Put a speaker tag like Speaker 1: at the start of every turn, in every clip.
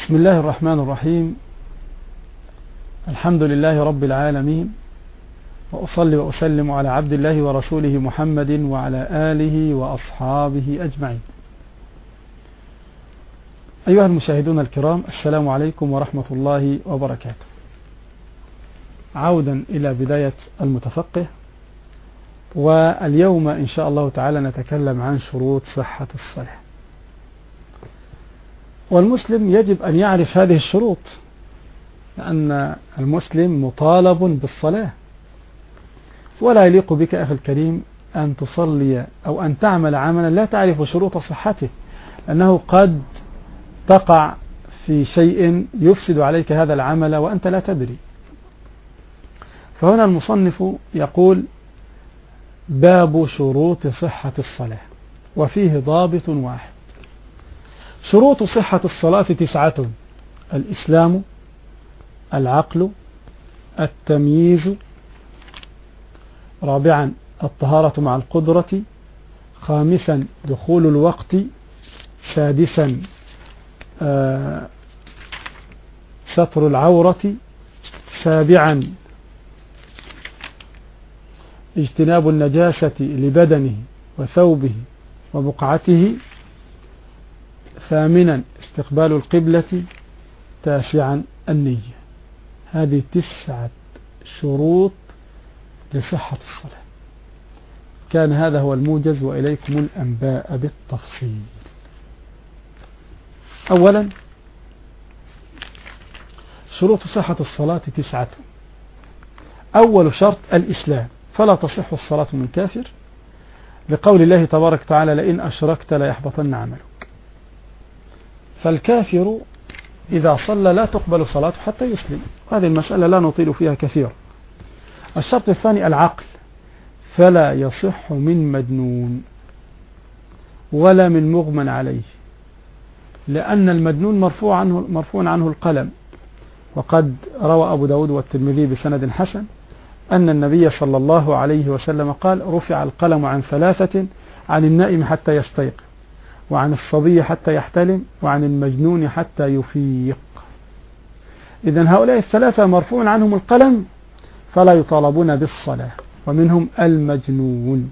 Speaker 1: بسم الله الرحمن الرحيم. الحمد لله رب العالمين، وأصلي وأسلم على عبد الله ورسوله محمد وعلى آله وأصحابه أجمعين. أيها المشاهدون الكرام، السلام عليكم ورحمة الله وبركاته. عودا إلى بداية المتفقه، واليوم إن شاء الله تعالى نتكلم عن شروط صحة الصلاة. والمسلم يجب أن يعرف هذه الشروط، لأن المسلم مطالب بالصلاة، ولا يليق بك أخي الكريم أن تصلي أو أن تعمل عملا لا تعرف شروط صحته، لأنه قد تقع في شيء يفسد عليك هذا العمل وأنت لا تدري. فهنا المصنف يقول: باب شروط صحة الصلاة، وفيه ضابط واحد. شروط صحة الصلاة 9: الإسلام، العقل، التمييز، رابعا الطهارة مع القدرة، خامسا دخول الوقت، سادسا ستر العورة، سابعا اجتناب النجاسة لبدنه وثوبه وبقعته، ثامنا استقبال القبلة، تاسعا النية. هذه 9 شروط لصحة الصلاة. كان هذا هو الموجز، وإليكم الأنباء بالتفصيل. أولا، شروط صحة الصلاة 9. أول شرط الإسلام، فلا تصح الصلاة من كافر، لقول الله تبارك وتعالى: لئن أشركت ليحبطن عملك. فالكافر إذا صلى لا تقبل صلاته حتى يسلم. هذه المسألة لا نطيل فيها كثيرا. الشرط الثاني العقل، فلا يصح من مجنون ولا من مغمى عليه، لأن المجنون مرفوع عنه القلم. وقد روى أبو داود والترمذي بسند حسن أن النبي صلى الله عليه وسلم قال: رفع القلم عن 3: عن النائم حتى يستيقظ، وعن الصبي حتى يحتلم، وعن المجنون حتى يفيق. إذن هؤلاء 3 مرفوع عنهم القلم، فلا يطالبون بالصلاة، ومنهم المجنون.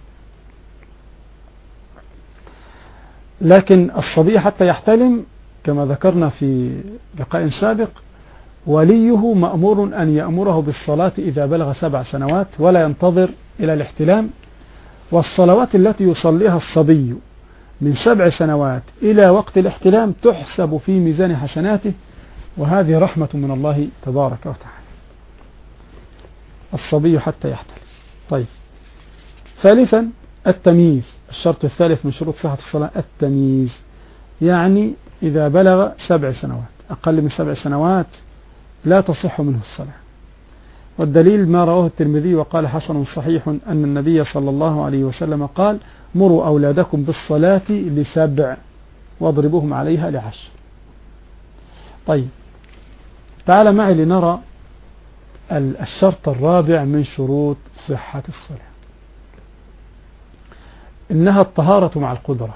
Speaker 1: لكن الصبي حتى يحتلم كما ذكرنا في لقاء سابق، وليه مأمور أن يأمره بالصلاة إذا بلغ 7 سنوات ولا ينتظر إلى الاحتلام. والصلوات التي يصليها الصبي من 7 سنوات إلى وقت الاحتلام تحسب في ميزان حسناته، وهذه رحمة من الله تبارك وتعالى. الصبي حتى يحتلم. طيب، ثالثا التمييز. الشرط الثالث من شروط صحة الصلاة التمييز، يعني إذا بلغ 7 سنوات، أقل من 7 سنوات لا تصح منه الصلاة. والدليل ما رواه الترمذي وقال حسن صحيح أن النبي صلى الله عليه وسلم قال: مروا أولادكم بالصلاة ل7 واضربوهم عليها ل10. طيب، تعال معي لنرى الشرط الرابع من شروط صحة الصلاة. إنها الطهارة مع القدرة.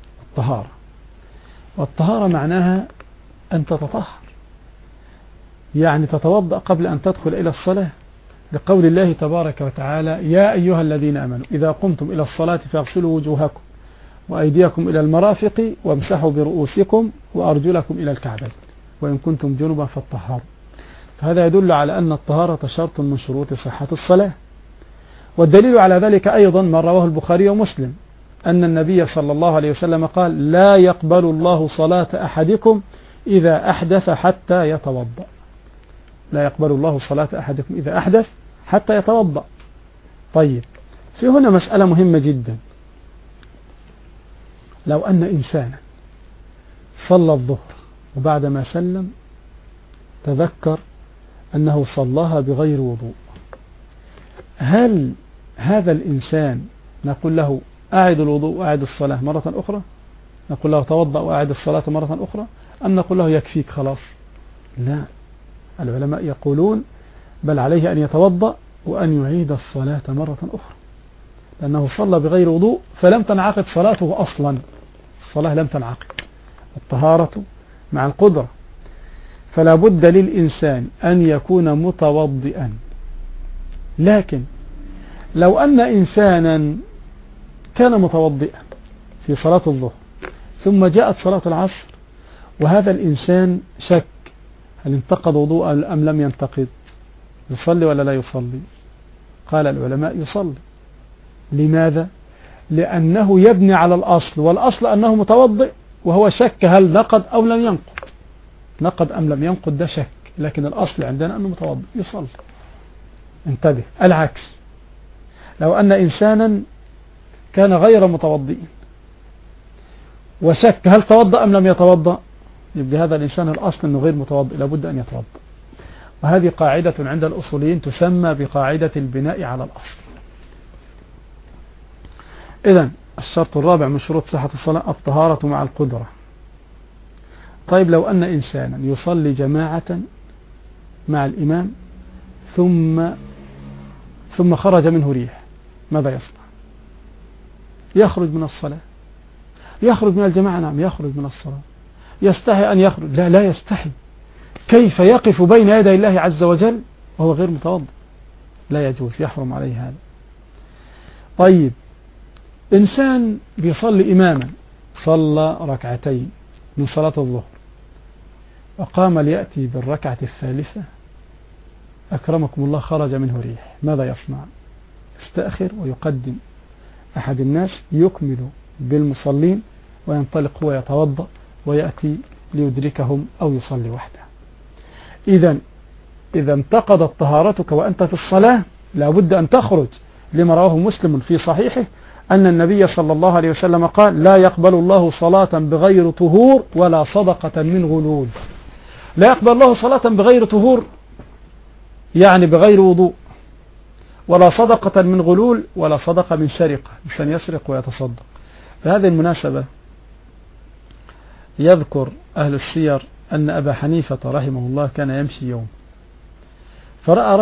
Speaker 1: والطهارة معناها أن تتطهر، يعني تتوضأ قبل أن تدخل إلى الصلاة، لقول الله تبارك وتعالى: يا أيها الذين آمنوا إذا قمتم إلى الصلاة فاغسلوا وجوهكم وأيديكم إلى المرافق وامسحوا برؤوسكم وأرجلكم إلى الكعبين وإن كنتم جنبا فاطهروا. فهذا يدل على أن الطهارة شرط من شروط صحة الصلاة. والدليل على ذلك أيضا ما رواه البخاري ومسلم أن النبي صلى الله عليه وسلم قال: لا يقبل الله صلاة أحدكم إذا أحدث حتى يتوضأ. لا يقبل الله صلاة أحدكم إذا أحدث حتى يتوضأ. طيب، في هنا مسألة مهمة جدا. لو أن إنسانا صلى الظهر وبعدما سلم تذكر أنه صلاها بغير وضوء، هل هذا الإنسان نقول له أعد الوضوء وأعد الصلاة مرة أخرى؟ نقول له توضأ وأعد الصلاة مرة أخرى؟ أم نقول له يكفيك خلاص؟ لا، العلماء يقولون بل عليه أن يتوضأ وأن يعيد الصلاة مرة أخرى، لأنه صلى بغير وضوء فلم تنعقد صلاته أصلا. الصلاة لم تنعقد. الطهارة مع القدرة. فلا بد للإنسان أن يكون متوضئا. لكن لو أن إنسانا كان متوضئا في صلاة الظهر ثم جاءت صلاة العصر وهذا الإنسان شك هل انتقض وضوءه أم لم ينتقض، يصلي ولا لا يصلي؟ قال العلماء يصلي. لماذا؟ لأنه يبني على الأصل، والأصل أنه متوضئ وهو شك هل نقض أو لم ينقض، نقض أم لم ينقض ده شك، لكن الأصل عندنا أنه متوضئ يصلي. انتبه، العكس لو أن إنسانا كان غير متوضئ وشك هل توضأ أم لم يتوضأ، يبقى هذا الإنسان الأصل أنه غير متوضئ لابد أن يتوضأ. وهذه قاعدة عند الأصوليين تسمى بقاعدة البناء على الأصل. إذن الشرط الرابع من شروط صحة الصلاة الطهارة مع القدرة. طيب لو أن إنسانا يصلي جماعة مع الإمام ثم خرج منه ريح، ماذا يصنع؟ يخرج من الصلاة؟ يخرج من الجماعة؟ نعم يخرج من الصلاة. يستحي أن يخرج؟ لا، لا يستحي. كيف يقف بين يدي الله عز وجل وهو غير متوضئ؟ لا يجوز، يحرم عليه هذا. طيب إنسان بيصلي إماما، صلى ركعتين من صلاة الظهر وقام ليأتي بالركعة الثالثة، أكرمكم الله خرج منه ريح، ماذا يصنع؟ يستأخر ويقدم أحد الناس يكمل بالمصلين وينطلق هو يتوضأ ويأتي ليدركهم أو يصلي وحده. إذا انتقضت طهارتك وأنت في الصلاة لابد أن تخرج، لما رواه مسلم في صحيحه أن النبي صلى الله عليه وسلم قال: لا يقبل الله صلاة بغير طهور ولا صدقة من غلول. لا يقبل الله صلاة بغير طهور يعني بغير وضوء، ولا صدقة من غلول ولا صدقة من سرقة، إنسان يسرق ويتصدق. بهذه المناسبة يذكر أهل السير أن أبا حنيفة رحمه الله كان يمشي يوم فرأى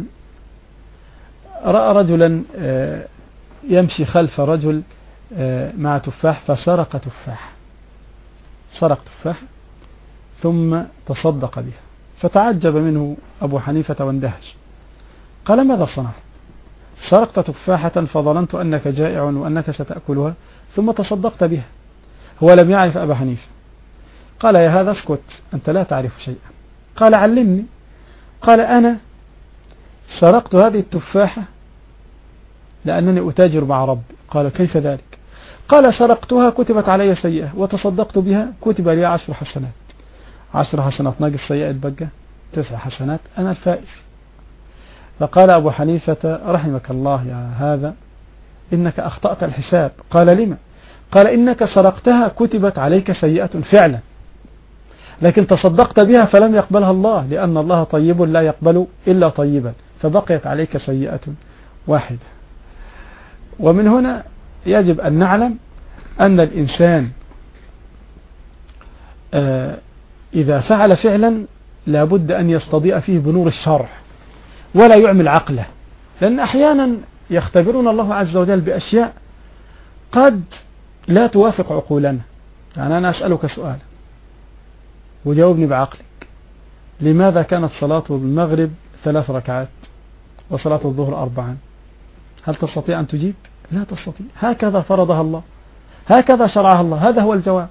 Speaker 1: رجلا يمشي خلف رجل مع تفاح فسرق تفاح، سرق تفاح ثم تصدق بها، فتعجب منه أبو حنيفة واندهش، قال: ماذا صنعت؟ سرقت تفاحة فظننت أنك جائع وأنك ستأكلها ثم تصدقت بها. هو لم يعرف أبا حنيفة. قال: يا هذا اسكت، أنت لا تعرف شيئا. قال: علمني. قال: أنا سرقت هذه التفاحة لأنني أتاجر مع ربي. قال: كيف ذلك؟ قال: سرقتها كتبت علي سيئة وتصدقت بها كتب لي 10 حسنات. 10 حسنات ناقص سيئة بقى 9 حسنات، أنا الفائز. فقال أبو حنيفة: رحمك الله يا هذا، إنك أخطأت الحساب. قال: لما؟ قال: إنك سرقتها كتبت عليك سيئة فعلا، لكن تصدقت بها فلم يقبلها الله، لأن الله طيب لا يقبل إلا طيبا، فبقيت عليك سيئة واحدة. ومن هنا يجب أن نعلم أن الإنسان إذا فعل فعلا لابد أن يستضيء فيه بنور الشرع ولا يعمل عقله، لأن أحيانا يختبرون الله عز وجل بأشياء قد لا توافق عقولنا. يعني أنا أسألك سؤال وجاوبني بعقلك: لماذا كانت صلاة المغرب 3 ركعات وصلاة الظهر 4؟ هل تستطيع أن تجيب؟ لا تستطيع. هكذا فرضها الله، هكذا شرعها الله، هذا هو الجواب.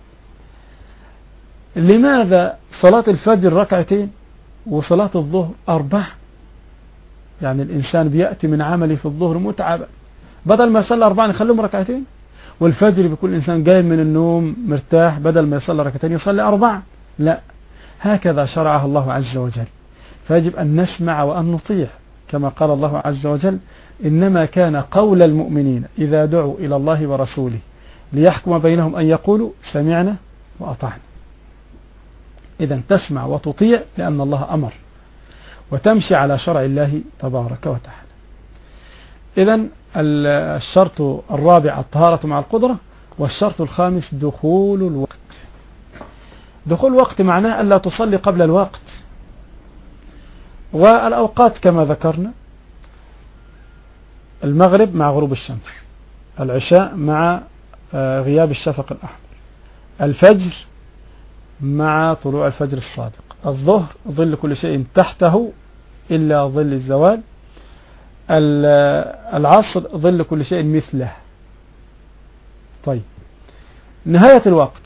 Speaker 1: لماذا صلاة الفجر 2 ركعتين وصلاة الظهر 4؟ يعني الإنسان بيأتي من عمله في الظهر متعب، بدل ما يصلي 4 يخليهم 2 ركعتين، والفجر بيكون الإنسان جاي من النوم مرتاح، بدل ما يصلي 2 ركعتين يصلي 4. لا، هكذا شرعها الله عز وجل، فيجب أن نسمع وأن نطيع، كما قال الله عز وجل: إنما كان قول المؤمنين إذا دعوا إلى الله ورسوله ليحكم بينهم أن يقولوا سمعنا وأطعنا. إذن تسمع وتطيع لأن الله أمر، وتمشي على شرع الله تبارك وتعالى. إذن الشرط الرابع الطهارة مع القدرة، والشرط الخامس دخول الوقت. دخول الوقت معناه ألا تصلي قبل الوقت، والأوقات كما ذكرنا: المغرب مع غروب الشمس، العشاء مع غياب الشفق الأحمر، الفجر مع طلوع الفجر الصادق. الظهر ظل كل شيء تحته إلا ظل الزوال. العصر ظل كل شيء مثله. طيب، نهاية الوقت.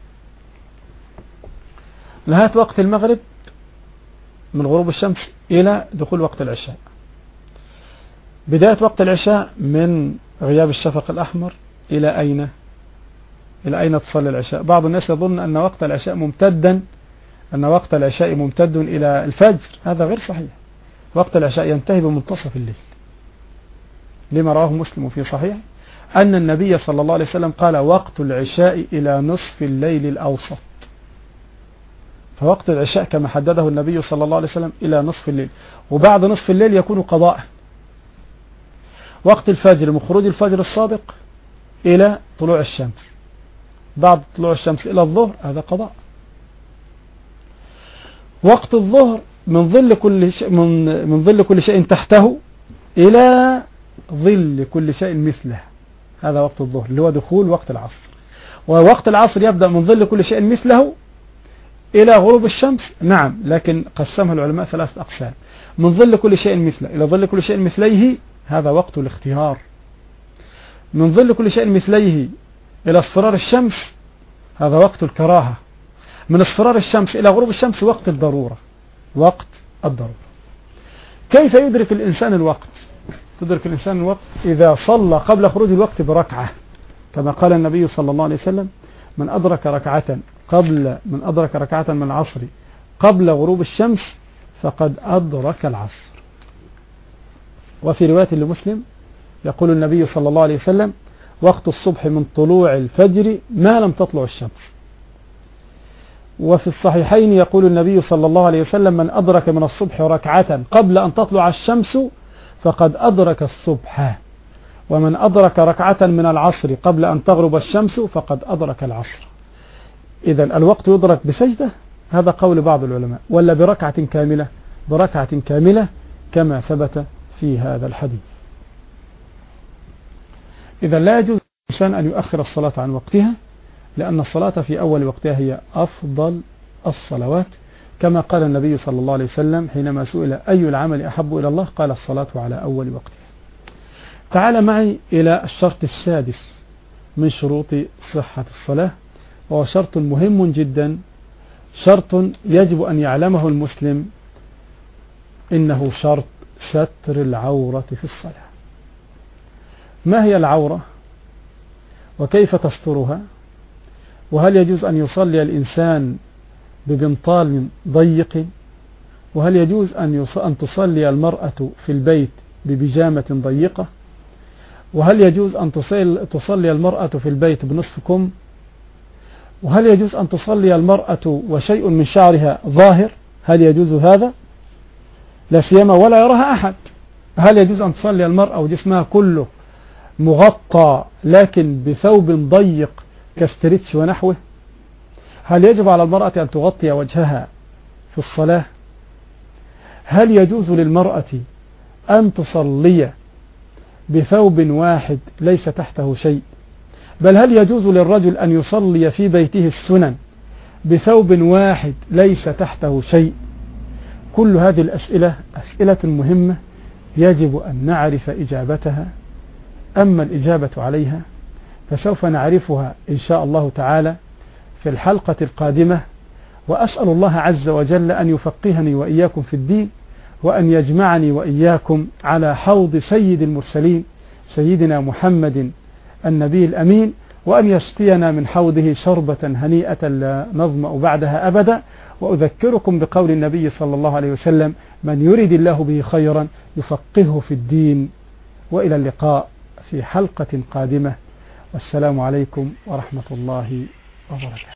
Speaker 1: نهاية وقت المغرب من غروب الشمس إلى دخول وقت العشاء. بداية وقت العشاء من غياب الشفق الأحمر إلى أين؟ إلى أين تصلي العشاء؟ بعض الناس يظن أن وقت العشاء ممتد إلى الفجر. هذا غير صحيح. وقت العشاء ينتهي بمنتصف الليل، لما رواه مسلم في صحيح أن النبي صلى الله عليه وسلم قال: وقت العشاء إلى نصف الليل الأوسط. فوقت العشاء كما حدده النبي صلى الله عليه وسلم إلى نصف الليل، وبعد نصف الليل يكون قضاء. وقت الفجر من خروج الفجر الصادق إلى طلوع الشمس، بعد طلوع الشمس إلى الظهر، هذا قضاء. وقت الظهر من ظل كل شيء تحته إلى ظل كل شيء مثله، هذا وقت الظهر اللي هو دخول وقت العصر. ووقت العصر يبدأ من ظل كل شيء مثله إلى غروب الشمس. نعم، لكن قسمها العلماء 3 أقسام: من ظل كل شيء مثله إلى ظل كل شيء مثليه، هذا وقت الاختيار. من ظل كل شيء مثليه إلى اصفرار الشمس، هذا وقت الكراهة. من اصفرار الشمس إلى غروب الشمس وقت الضرورة. وقت الضرورة. كيف يدرك الإنسان الوقت؟ تدرك الإنسان الوقت إذا صلى قبل خروج الوقت بركعة، كما قال النبي صلى الله عليه وسلم: من أدرك ركعة من العصر قبل غروب الشمس فقد أدرك العصر. وفي رواية لمسلم يقول النبي صلى الله عليه وسلم: وقت الصبح من طلوع الفجر ما لم تطلع الشمس. وفي الصحيحين يقول النبي صلى الله عليه وسلم: من أدرك من الصبح ركعة قبل أن تطلع الشمس فقد أدرك الصبح، ومن أدرك ركعة من العصر قبل أن تغرب الشمس فقد أدرك العصر. إذن الوقت يدرك بسجدة، هذا قول بعض العلماء، ولا بركعة كاملة؟ بركعة كاملة كما ثبت في هذا الحديث. إذا لا يجوز للإنسان أن يؤخر الصلاة عن وقتها، لأن الصلاة في أول وقتها هي أفضل الصلوات، كما قال النبي صلى الله عليه وسلم حينما سئل: أي العمل أحب إلى الله؟ قال: الصلاة على أول وقتها. تعال معي إلى الشرط السادس من شروط صحة الصلاة، وهو شرط مهم جدا، شرط يجب أن يعلمه المسلم، إنه شرط ستر العورة في الصلاة. ما هي العورة؟ وكيف تسترها؟ وهل يجوز أن يصلي الإنسان ببنطال ضيق؟ وهل يجوز أن تصلي المرأة في البيت ببيجامة ضيقة؟ وهل يجوز أن تصلي المرأة في البيت بنصف كم؟ وهل يجوز أن تصلي المرأة وشيء من شعرها ظاهر؟ هل يجوز هذا؟ لا سيما ولا يراها أحد. هل يجوز أن تصلي المرأة وجسمها كله مغطى لكن بثوب ضيق كاستريتش ونحوه؟ هل يجب على المرأة أن تغطي وجهها في الصلاة؟ هل يجوز للمرأة أن تصلي بثوب واحد ليس تحته شيء؟ بل هل يجوز للرجل أن يصلي في بيته السنن بثوب واحد ليس تحته شيء؟ كل هذه الأسئلة أسئلة مهمة يجب أن نعرف إجابتها. أما الإجابة عليها فسوف نعرفها إن شاء الله تعالى في الحلقة القادمة، وأسأل الله عز وجل أن يفقهني وإياكم في الدين، وأن يجمعني وإياكم على حوض سيد المرسلين سيدنا محمد النبي الأمين، وأن يسقينا من حوضه شربة هنيئة لا نظمأ بعدها أبدا. وأذكركم بقول النبي صلى الله عليه وسلم: من يريد الله به خيرا يفقهه في الدين. وإلى اللقاء في حلقة قادمة، والسلام عليكم ورحمة الله وبركاته.